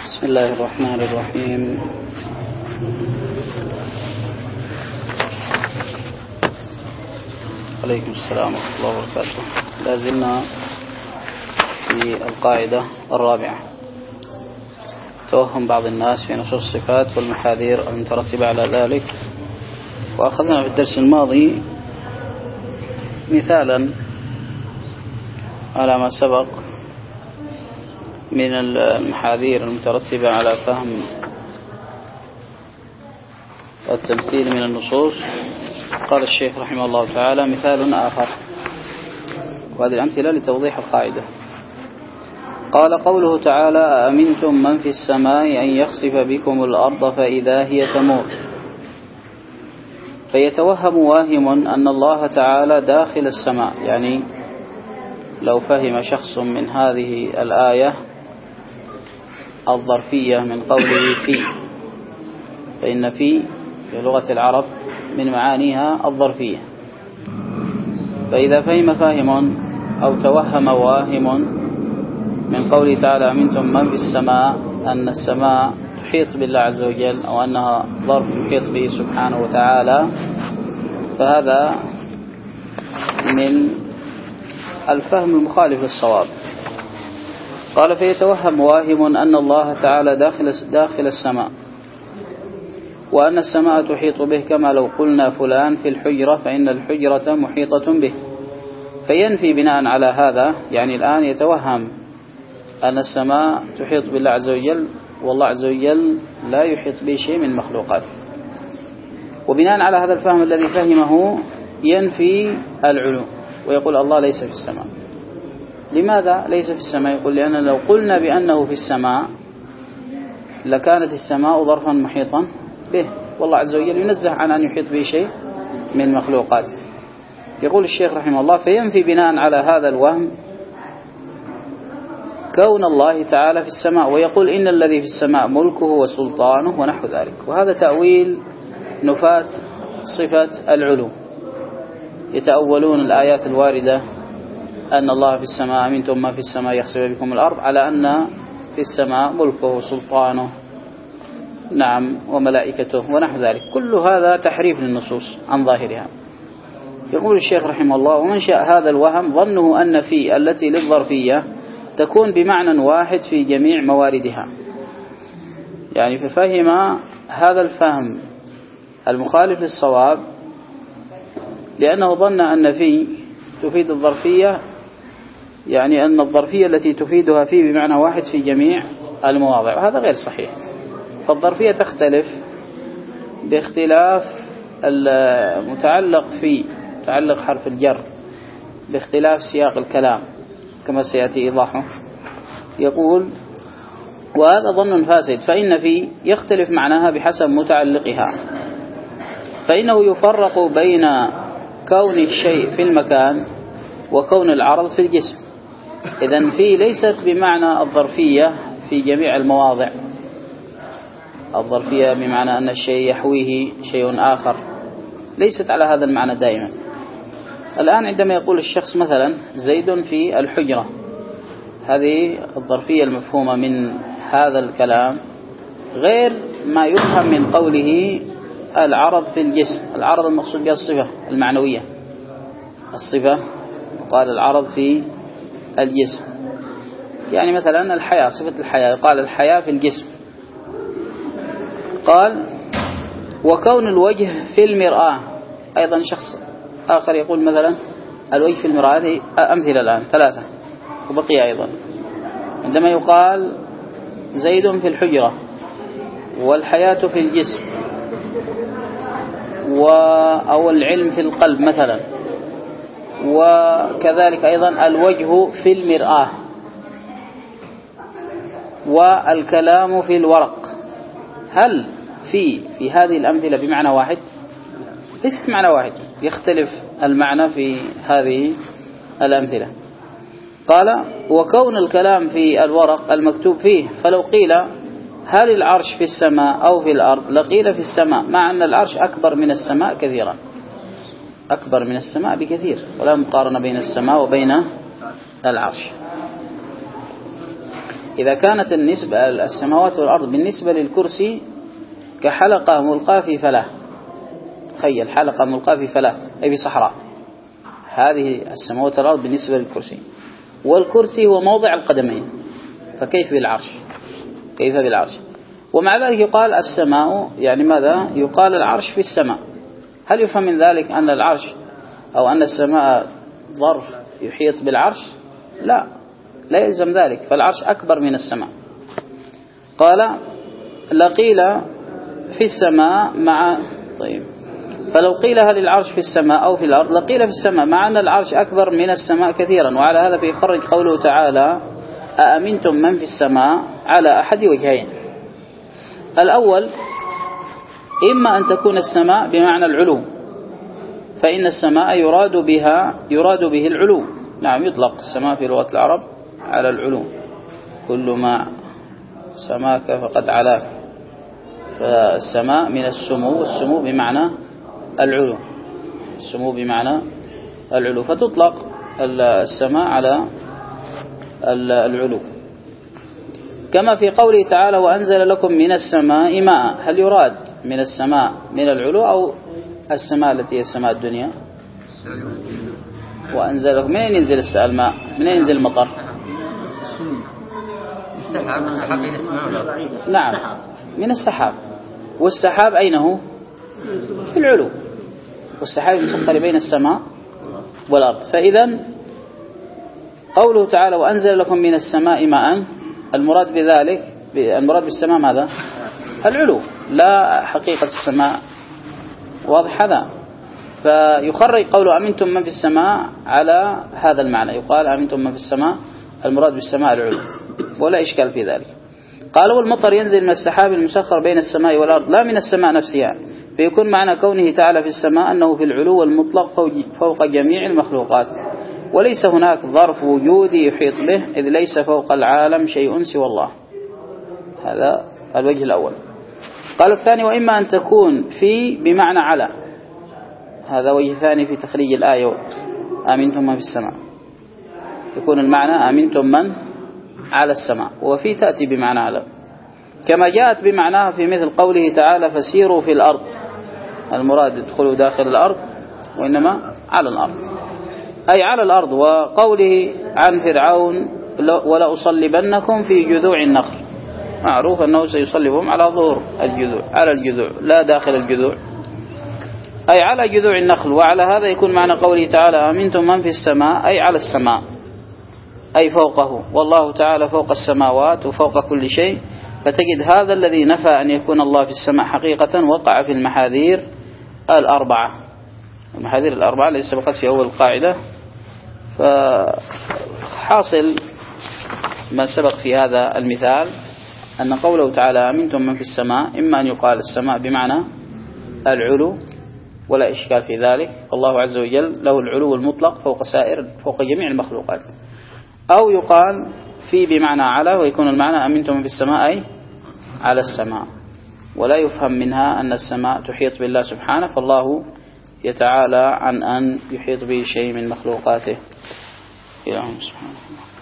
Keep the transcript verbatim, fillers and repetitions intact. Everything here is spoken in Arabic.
بسم الله الرحمن الرحيم. عليكم السلام ورحمة الله وبركاته. لازلنا في القاعدة الرابعة، توهم بعض الناس في نصوص الصفات والمحاذير المترتبة على ذلك. وأخذنا في الدرس الماضي مثالا على ما سبق من المحاذير المترتبة على فهم التمثيل من النصوص. قال الشيخ رحمه الله تعالى: مثال آخر، وهذه الأمثلة لتوضيح القاعدة. قال: قوله تعالى: أأمنتم من في السماء أن يخسف بكم الأرض فإذا هي تمور. فيتوهم واهم أن الله تعالى داخل السماء، يعني لو فهم شخص من هذه الآية الظرفية من قوله في، فإن في في لغة العرب من معانيها الظرفية، فإذا فهم فاهم أو توهم واهم من قوله تعالى: أمنتم من في السماء، أن السماء تحيط بالله عز وجل أو أنها ظرف يحيط به سبحانه وتعالى، فهذا من الفهم المخالف للصواب. قال: فيتوهم واهم أن الله تعالى داخل داخل السماء، وأن السماء تحيط به، كما لو قلنا فلان في الحجرة فإن الحجرة محيطة به. فينفي بناء على هذا، يعني الآن يتوهم أن السماء تحيط بالله عز وجل، والله عز وجل لا يحيط به شيء من مخلوقاته. وبناء على هذا الفهم الذي فهمه ينفي العلو ويقول الله ليس في السماء. لماذا ليس في السماء؟ يقول: لأن لو قلنا بأنه في السماء لكانت السماء ظرفا محيطا به، والله عز وجل ينزه عن أن يحيط به شيء من مخلوقاته. يقول الشيخ رحمه الله: فينفي بناء على هذا الوهم كون الله تعالى في السماء، ويقول: إن الذي في السماء ملكه وسلطانه ونحو ذلك. وهذا تأويل نفاة صفة العلو، يتأولون الآيات الواردة أن الله في السماء، أمنتم ما في السماء يخسف بكم الأرض، على أن في السماء ملكه وسلطانه، نعم، وملائكته ونحو ذلك. كل هذا تحريف للنصوص عن ظاهرها. يقول الشيخ رحمه الله: ومنشأ هذا الوهم ظنه أن في التي للظرفية تكون بمعنى واحد في جميع مواردها، يعني ففهم هذا الفهم المخالف للصواب لأنه ظن أن في تفيد الظرفية، يعني أن الظرفية التي تفيدها في بمعنى واحد في جميع المواضع، وهذا غير صحيح. فالظرفية تختلف باختلاف المتعلق في متعلق حرف الجر، باختلاف سياق الكلام كما سيأتي إيضاحه. يقول: وهذا ظن فاسد، فإن في يختلف معناها بحسب متعلقها، فإنه يفرق بين كون الشيء في المكان وكون العرض في الجسم. إذن في ليست بمعنى الظرفية في جميع المواضع، الظرفية بمعنى أن الشيء يحويه شيء آخر، ليست على هذا المعنى دائما. الآن عندما يقول الشخص مثلا زيد في الحجرة، هذه الظرفية المفهومة من هذا الكلام غير ما يفهم من قوله العرض في الجسم. العرض المقصود بها الصفة المعنوية، الصفة قال العرض في الجسم، يعني مثلا الحياة، صفة الحياة قال الحياة في الجسم. قال: وكون الوجه في المرآة، أيضا شخص آخر يقول مثلا الوجه في المرآة. هذه أمثلة الآن ثلاثة وبقي أيضا. عندما يقال زيد في الحجرة، والحياة في الجسم، أو العلم في القلب مثلا، وكذلك أيضا الوجه في المرآة، والكلام في الورق، هل في في هذه الأمثلة بمعنى واحد؟ ليست معنى واحد، يختلف المعنى في هذه الأمثلة. قال: وكون الكلام في الورق المكتوب فيه، فلو قيل هل العرش في السماء أو في الأرض لقيل في السماء، مع أن العرش أكبر من السماء كثيرا، أكبر من السماء بكثير، ولا مقارنة بين السماء وبين العرش. إذا كانت النسبة السماوات والأرض بالنسبة للكرسي كحلقة ملقاة في فلاة، تخيل حلقة ملقاة في فلاة أي في صحراء، هذه السماوات والأرض بالنسبة للكرسي، والكرسي هو موضع القدمين، فكيف بالعرش؟ كيف بالعرش؟ ومع ذلك يقال السماء، يعني ماذا؟ يقال العرش في السماء. هل يفهم من ذلك أن العرش أو أن السماء ظرف يحيط بالعرش؟ لا، لا يلزم ذلك، فالعرش أكبر من السماء. قال لقيل في السماء مع طيب فلو قيل هل العرش في السماء أو في الأرض لقيل في السماء، مع أن العرش أكبر من السماء كثيرا. وعلى هذا فيخرج قوله تعالى أأمنتم من في السماء على أحد وجهين. الأول إما أن تكون السماء بمعنى العلو، فإن السماء يراد بها يراد به العلو. نعم، يطلق السماء في لغة العرب على العلو، كل ما سماك فقد علاك، فالسماء من السمو، والسمو بمعنى العلو، السمو بمعنى العلو، فتطلق السماء على العلو. كما في قوله تعالى وأنزل لكم من السماء ماء، هل يراد من السماء من العلو أو السماء التي هي السماء الدنيا؟ وأنزل لكم، منين ينزل الماء؟ منين ينزل المطر؟ السحاب بين السماء والأرض. نعم، من السحاب، والسحاب أين هو؟ في العلو، والسحاب مسخر بين السماء والأرض. فإذا قوله تعالى وأنزل لكم من السماء ماء، المراد بذلك المراد بالسماء ماذا؟ العلو، لا حقيقة السماء، واضح هذا؟ فيخرج قوله أمنتم من في السماء على هذا المعنى، يقال أمنتم من في السماء، المراد بالسماء العلو، ولا إشكال في ذلك. قال والمطر ينزل من السحاب المسخر بين السماء والأرض لا من السماء نفسها، فيكون معنى كونه تعالى في السماء أنه في العلو المطلق فوق جميع المخلوقات، وليس هناك ظرف وجودي يحيط به، إذ ليس فوق العالم شيء سوى الله. هذا الوجه الأول. قال الثاني وإما أن تكون في بمعنى على، هذا وجه ثاني في تخريج الآية آمنتم من في السماء، يكون المعنى آمنتم من على السماء، وفي تأتي بمعنى على، كما جاءت بمعناها في مثل قوله تعالى فسيروا في الأرض، المراد ادخلوا داخل الأرض، وإنما على الأرض أي على الأرض. وقوله عن فرعون ولا أصلبنكم في جذوع النخل، معروف أنه سيصلبهم على ظهور الجذوع، على الجذوع لا داخل الجذوع، أي على جذوع النخل. وعلى هذا يكون معنى قوله تعالى آمنتم من في السماء أي على السماء، أي فوقه، والله تعالى فوق السماوات وفوق كل شيء. فتجد هذا الذي نفى أن يكون الله في السماء حقيقة وقع في المحاذير الأربعة، المحاذير الأربعة التي سبقت في أول القاعدة. فحاصل ما سبق في هذا المثال أن قوله تعالى آمنتم من في السماء إما أن يقال السماء بمعنى العلو، ولا إشكال في ذلك، الله عز وجل له العلو المطلق فوق سائر فوق جميع المخلوقات، أو يقال في بمعنى على، ويكون المعنى أمنتم من في السماء أي على السماء، ولا يفهم منها أن السماء تحيط بالله سبحانه، فالله يتعالى عن أن يحيط به شيء من مخلوقاته. إلههم سبحانه.